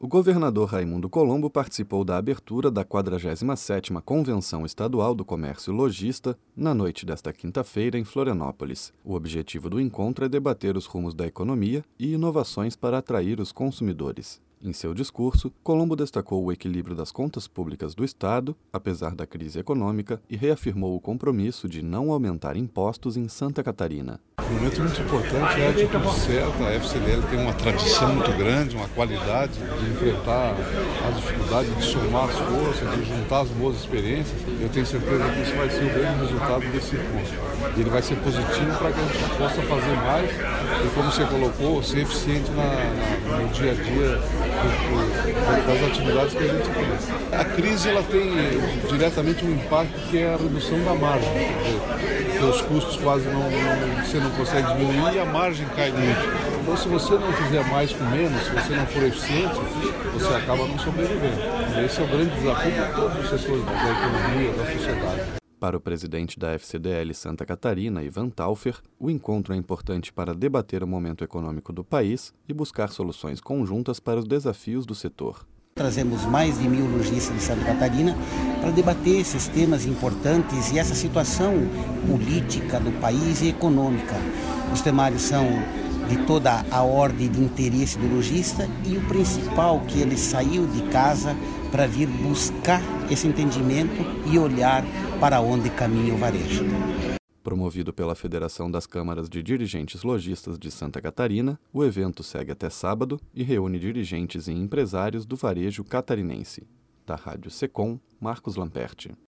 O governador Raimundo Colombo participou da abertura da 47ª Convenção Estadual do Comércio Logista na noite desta quinta-feira em Florianópolis. O objetivo do encontro é debater os rumos da economia e inovações para atrair os consumidores. Em seu discurso, Colombo destacou o equilíbrio das contas públicas do Estado, apesar da crise econômica, e reafirmou o compromisso de não aumentar impostos em Santa Catarina. Um momento muito importante, é a atitude certa. A FCDL tem uma tradição muito grande, uma qualidade de enfrentar as dificuldades, de somar as forças, de juntar as boas experiências. Eu tenho certeza que isso vai ser o grande resultado desse encontro. E ele vai ser positivo para que a gente possa fazer mais e, como você colocou, ser eficiente no dia a dia das atividades que a gente tem. A crise ela tem diretamente um impacto que é a redução da margem. Porque os custos quase você não consegue diminuir e a margem cai muito. Então, se você não fizer mais com menos, se você não for eficiente, você acaba não sobrevivendo. E esse é o grande desafio de todos os setores da economia, da sociedade. Para o presidente da FCDL Santa Catarina, Ivan Taufer, o encontro é importante para debater o momento econômico do país e buscar soluções conjuntas para os desafios do setor. Trazemos mais de 1.000 lojistas de Santa Catarina para debater esses temas importantes e essa situação política do país e econômica. Os temários são de toda a ordem de interesse do lojista e o principal, que ele saiu de casa para vir buscar esse entendimento e olhar para onde caminha o varejo. Promovido pela Federação das Câmaras de Dirigentes Lojistas de Santa Catarina, o evento segue até sábado e reúne dirigentes e empresários do varejo catarinense. Da Rádio Secom, Marcos Lamperti.